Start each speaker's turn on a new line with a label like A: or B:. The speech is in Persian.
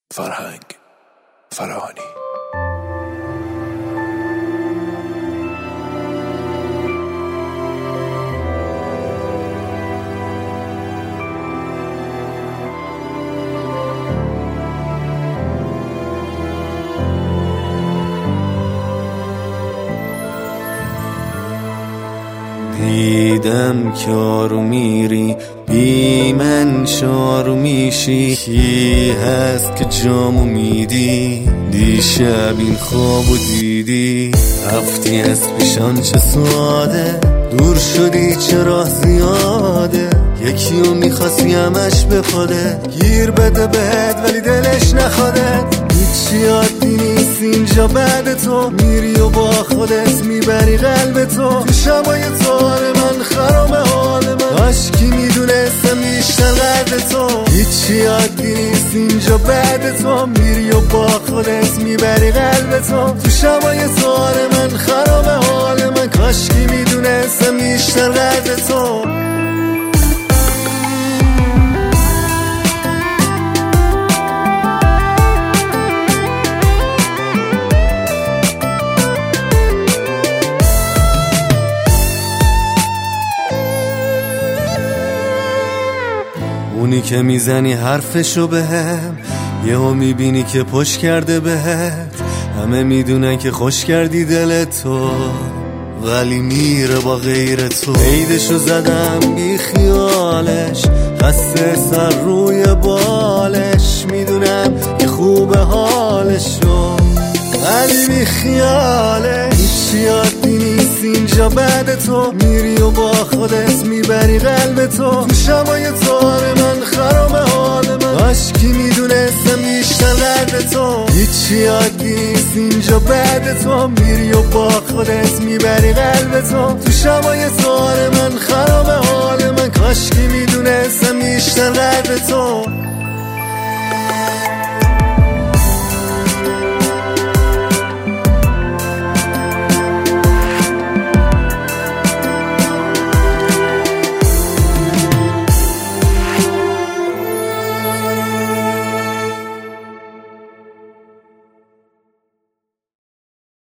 A: فرهنگ فراهانی.
B: دیدم که آروم میری بی من شارو میشی، کی هست که جامو میدی دیشب این خوابو دیدی؟ رفتی از پیشان چه ساده، دور شدی چه راه زیاده، یکیو میخواستی همش بخوده، گیر بده بهت ولی دلش نخواد. هیچی عادی نیست اینجا بعد تو، میری و با خودت میبری قلب تو. تو شبای تار من خرام حال من، کاشکی میدونستم بیشتر قدر تو. هیچی عادی نیست اینجا بعد تو، میری و با خودت میبری قلب تو. تو شبای تار من خرام حال من، کاشکی میدونستم بیشتر قدر تو. اونی که میزنی حرفشو بهم، یهو میبینی که پشت کرده بهت. همه میدونن که خوش کردی دلتو، ولی میره با غیر تو. عیدشو زدم بی خیالش، خسته سر روی بالش. میدونم که خوب حالشو، ولی بی خیالش. هیچی عادی نیست اینجا بعد تو، میری و با خودت میبری قلب تو. تو شبای تار من خرام حال من، کاشکی میدونستم بیشتر قدر تو. هیچی عادی نیست اینجا بعد تو، میری و با خودت میبری قلب تو. تو شبای تار من خرام حال من، کاشکی میدونستم بیشتر قدر تو.